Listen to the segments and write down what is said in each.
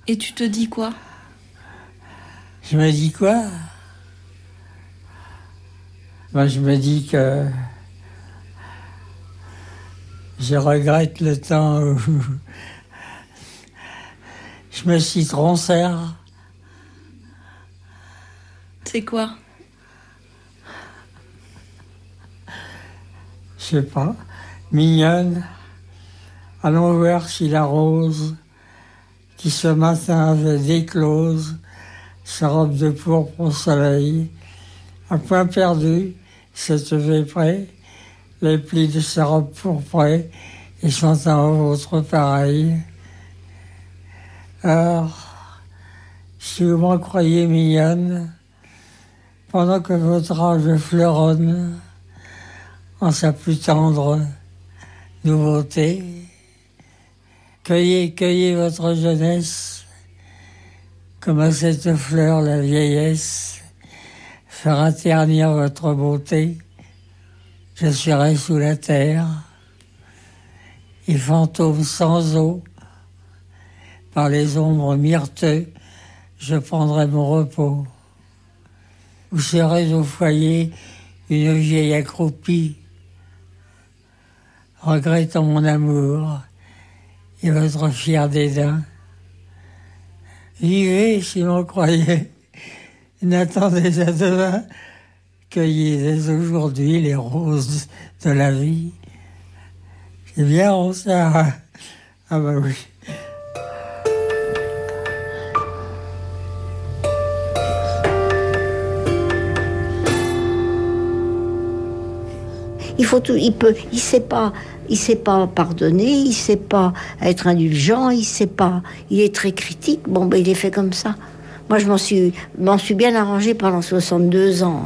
Et tu te dis quoi? Je me dis quoi? Moi, je me dis que je regrette le temps où je me suis troncère. C'est quoi? Je sais pas. Mignonne. Allons voir si la rose, qui ce matin avait déclose sa robe de pourpre au soleil, à point perdu, cette près, les plis de sa robe pourprée, et sont un autre pareil. Alors, si vous m'en croyez mignonne, pendant que votre âge fleuronne en sa plus tendre nouveauté, cueillez votre jeunesse, comme à cette fleur la vieillesse fera ternir votre beauté. Je serai sous la terre, et fantôme sans eau, par les ombres myrteux, je prendrai mon repos. Vous serez au foyer une vieille accroupie, regrettant mon amour et votre fier dédain. Vivez si m'en croyez, n'attendez à demain, cueillez dès aujourd'hui les roses de la vie. C'est bien, on ça. Ah bah oui. Il sait pas pardonner, il sait pas être indulgent, il est très critique. Bon, ben il est fait comme ça. Moi, je m'en suis bien arrangée pendant 62 ans.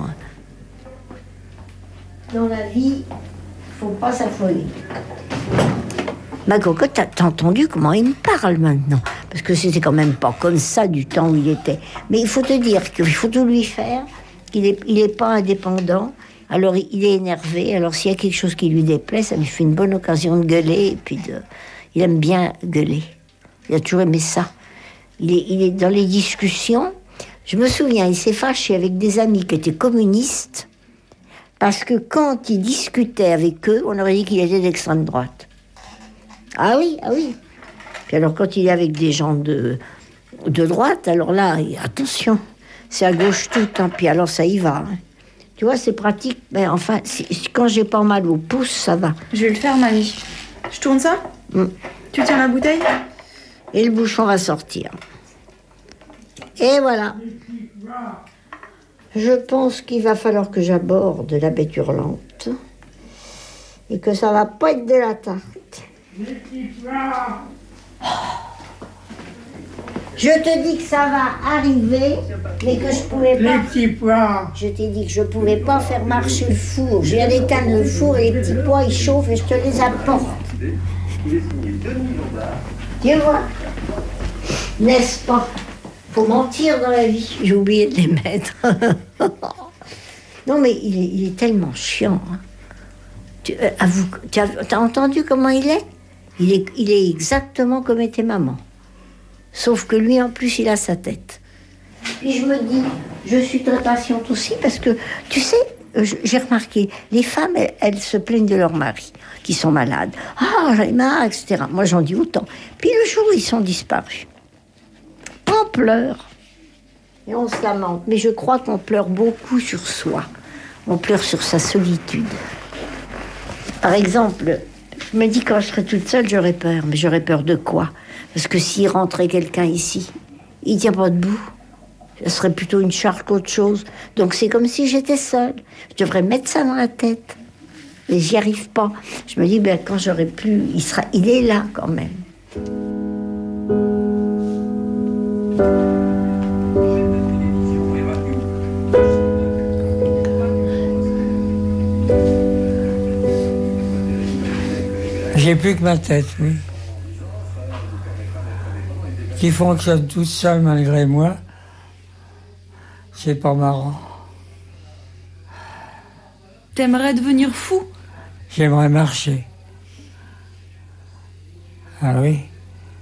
Dans la vie, faut pas s'affoler. Ma cocotte, t'as entendu comment il me parle maintenant? Parce que c'était quand même pas comme ça du temps où il était. Mais il faut te dire qu'il faut tout lui faire, qu'il est pas indépendant. Alors il est énervé, alors s'il y a quelque chose qui lui déplaît, ça lui fait une bonne occasion de gueuler, et puis il aime bien gueuler. Il a toujours aimé ça. Il est dans les discussions. Je me souviens, il s'est fâché avec des amis qui étaient communistes, parce que quand il discutait avec eux, on aurait dit qu'il était d'extrême droite. Ah oui. Puis alors quand il est avec des gens de droite, alors là, attention, c'est à gauche tout, hein, puis alors ça y va, hein. Tu vois, c'est pratique, mais enfin, quand j'ai pas mal au pouce, ça va. Je vais le faire, mamie. Je tourne ça? Tu tiens la bouteille? Et le bouchon va sortir. Et voilà. Je pense qu'il va falloir que j'aborde la bête hurlante et que ça va pas être de la tarte. Je te dis que ça va arriver, mais que je pouvais pas... Les petits pois. Je t'ai dit que je pouvais pas faire marcher le four. Je viens d'éteindre le four et les petits pois, ils chauffent et je te les apporte. Tu vois? N'est-ce pas? Faut mentir dans la vie. J'ai oublié de les mettre. Non, mais il est tellement chiant. Hein. T'as entendu comment il est? Il est exactement comme était maman. Sauf que lui, en plus, il a sa tête. Puis je me dis, je suis très patiente aussi, parce que, tu sais, j'ai remarqué, les femmes, elles se plaignent de leur mari, qui sont malades. Ah, j'en ai marre, etc. Moi, j'en dis autant. Puis le jour où ils sont disparus, on pleure. Et on se lamente. Mais je crois qu'on pleure beaucoup sur soi. On pleure sur sa solitude. Par exemple, je me dis, quand je serai toute seule, j'aurais peur. Mais j'aurais peur de quoi? Parce que s'il rentrait quelqu'un ici, il ne tient pas debout. Ce serait plutôt une charge qu'autre chose. Donc c'est comme si j'étais seule. Je devrais mettre ça dans la tête. Et j'y arrive pas. Je me dis, ben, quand j'aurai plus, il est là quand même. J'ai plus que ma tête, oui. Qui fonctionne toute seule malgré moi. C'est pas marrant. T'aimerais devenir fou? J'aimerais marcher. Ah oui.